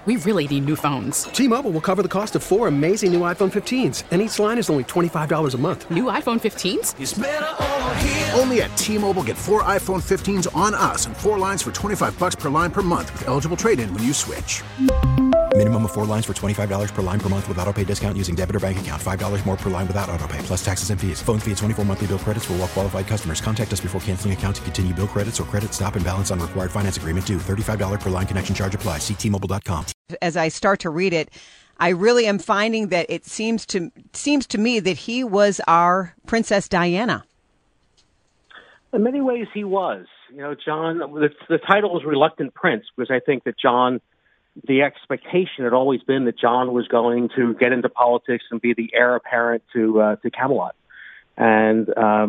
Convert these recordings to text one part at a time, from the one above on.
We really need new phones. T-Mobile will cover the cost of 4 amazing new iPhone 15s, and each line is only $25 a month. New iPhone 15s? It's better over here. Only at T-Mobile, get 4 iPhone 15s on us and 4 lines for $25 per line per month with eligible trade-in when you switch. Minimum of 4 lines for $25 per line per month with autopay discount using debit or bank account. $5 more per line without autopay, plus taxes and fees. Phone fee at 24 monthly bill credits for well-qualified customers. Contact us before canceling account to continue bill credits or credit stop and balance on required finance agreement due. $35 per line connection charge applies. See T-Mobile.com. As I start to read it, I really am finding that it seems to me that he was our Princess Diana. In many ways, he was. You know, John, the title was Reluctant Prince because I think that John, the expectation had always been that John was going to get into politics and be the heir apparent to Camelot. And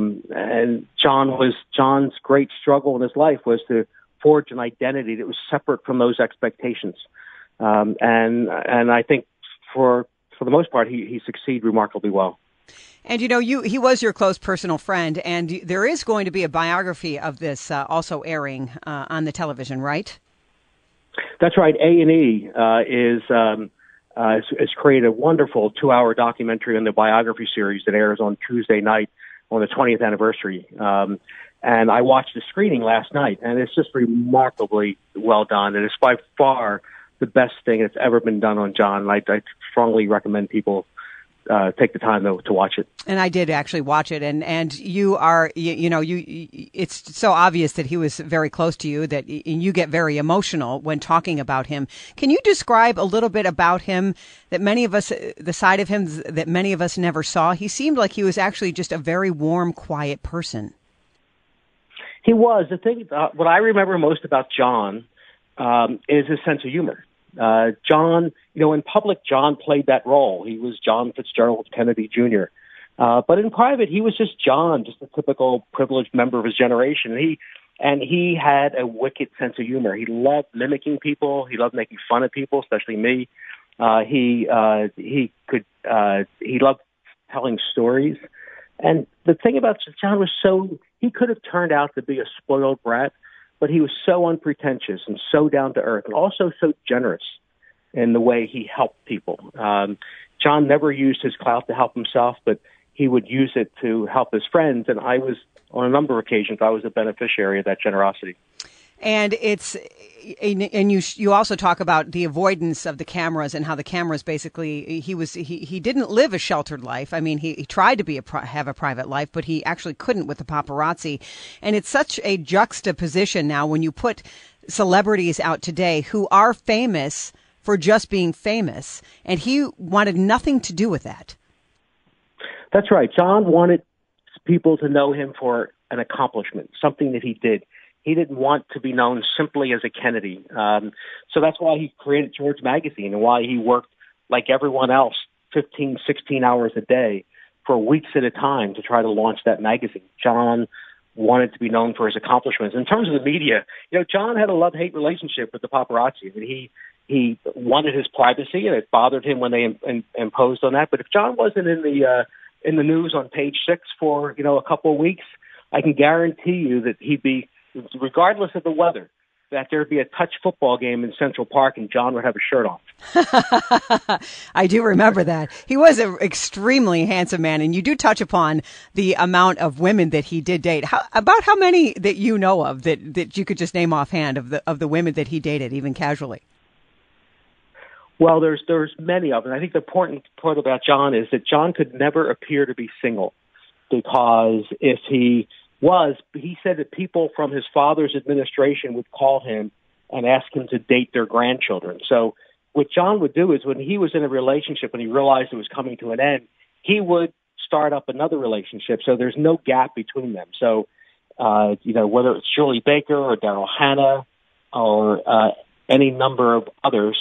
John's great struggle in his life was to forge an identity that was separate from those expectations. And I think for the most part, he succeeded remarkably well. And, you know, he was your close personal friend, and there is going to be a biography of this also airing on the television, right? That's right. A&E has created a wonderful 2-hour documentary on the biography series that airs on Tuesday night on the 20th anniversary. And I watched the screening last night, and it's just remarkably well done. And it's by far the best thing that's ever been done on John. I strongly recommend people take the time to watch it. And I did actually watch it, and you are, it's so obvious that he was very close to you that you get very emotional when talking about him. Can you describe a little bit about him that many of us, the side of him that many of us never saw? He seemed like he was actually just a very warm, quiet person. He was. The thing, what I remember most about John is his sense of humor. John, in public, John played that role. He was John Fitzgerald Kennedy Jr. But in private, he was just John, just a typical privileged member of his generation. And he had a wicked sense of humor. He loved mimicking people. He loved making fun of people, especially me. He loved telling stories. And the thing about John was he could have turned out to be a spoiled brat, but he was so unpretentious and so down to earth and also so generous in the way he helped people. John never used his clout to help himself, but he would use it to help his friends. And on a number of occasions, I was a beneficiary of that generosity. And you also talk about the avoidance of the cameras and how the cameras basically, he didn't live a sheltered life. I mean, he tried to have a private life, but he actually couldn't with the paparazzi. And it's such a juxtaposition now when you put celebrities out today who are famous for just being famous, and he wanted nothing to do with that. That's right. John wanted people to know him for an accomplishment, something that he did. He didn't want to be known simply as a Kennedy. So that's why he created George Magazine and why he worked like everyone else 15, 16 hours a day for weeks at a time to try to launch that magazine. John wanted to be known for his accomplishments. In terms of the media, John had a love-hate relationship with the paparazzi. I mean, he wanted his privacy, and it bothered him when they imposed on that. But if John wasn't in the news on page 6 for a couple of weeks, I can guarantee you that he'd be, regardless of the weather, that there'd be a touch football game in Central Park and John would have a shirt on. I do remember that. He was an extremely handsome man, and you do touch upon the amount of women that he did date. About how many that you know of that you could just name offhand of the women that he dated, even casually? Well, there's many of them. I think the important part about John is that John could never appear to be single, because if he said that people from his father's administration would call him and ask him to date their grandchildren. So what John would do is when he was in a relationship, when he realized it was coming to an end, he would start up another relationship. So there's no gap between them. So, whether it's Shirley Baker or Daryl Hannah or any number of others,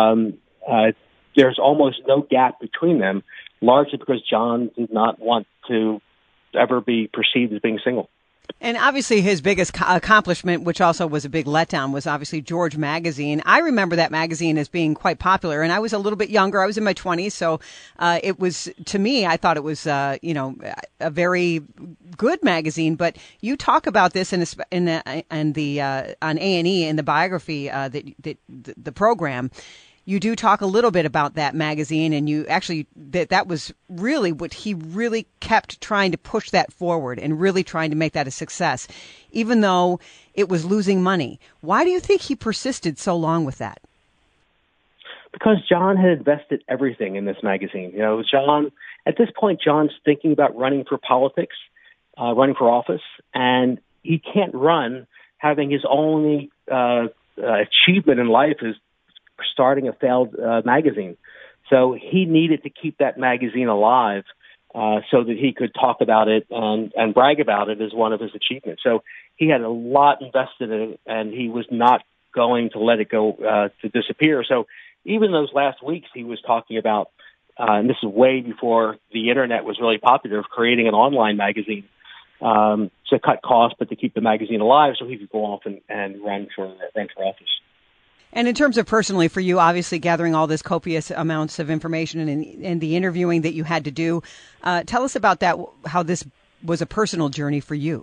there's almost no gap between them, largely because John did not want to ever be perceived as being single. And obviously his biggest accomplishment, which also was a big letdown, was obviously George Magazine. I remember that magazine as being quite popular, and I was a little bit younger. I was in my 20s, so it was, to me, I thought it was, a very good magazine. But you talk about this on A&E in the biography, the program. you do talk a little bit about that magazine, and you actually, that was really what he really kept trying to push that forward and really trying to make that a success, even though it was losing money. Why do you think he persisted so long with that? Because John had invested everything in this magazine. John, at this point, John's thinking about running for politics, running for office, and he can't run having his only achievement in life is starting a failed magazine. So he needed to keep that magazine alive so that he could talk about it and brag about it as one of his achievements. So he had a lot invested in it, and he was not going to let it go to disappear. So even those last weeks, he was talking about, and this is way before the internet was really popular, of creating an online magazine to cut costs, but to keep the magazine alive so he could go off and run for office. And in terms of personally for you, obviously gathering all this copious amounts of information and the interviewing that you had to do, tell us about that, how this was a personal journey for you.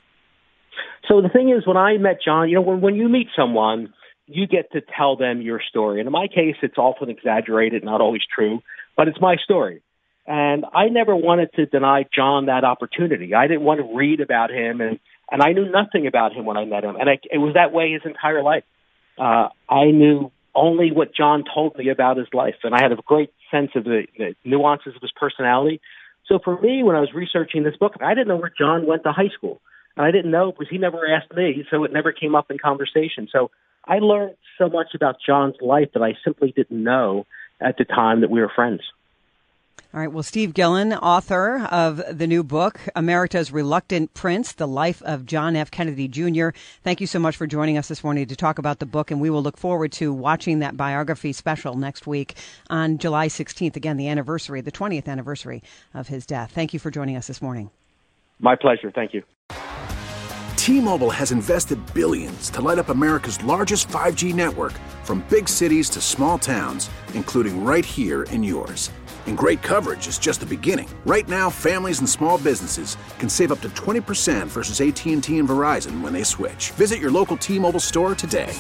So the thing is, when I met John, when you meet someone, you get to tell them your story. And in my case, it's often exaggerated, not always true, but it's my story. And I never wanted to deny John that opportunity. I didn't want to read about him, and I knew nothing about him when I met him. And it was that way his entire life. I knew only what John told me about his life, and I had a great sense of the nuances of his personality. So for me, when I was researching this book, I didn't know where John went to high school. And I didn't know because he never asked me, so it never came up in conversation. So I learned so much about John's life that I simply didn't know at the time that we were friends. All right. Well, Steve Gillen, author of the new book, America's Reluctant Prince, The Life of John F. Kennedy Jr. Thank you so much for joining us this morning to talk about the book, and we will look forward to watching that biography special next week on July 16th. Again, the 20th anniversary of his death. Thank you for joining us this morning. My pleasure. Thank you. T-Mobile has invested billions to light up America's largest 5G network, from big cities to small towns, including right here in yours. And great coverage is just the beginning. Right now, families and small businesses can save up to 20% versus AT&T and Verizon when they switch. Visit your local T-Mobile store today.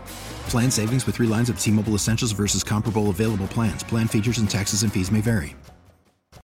Plan savings with 3 lines of T-Mobile Essentials versus comparable available plans. Plan features and taxes and fees may vary.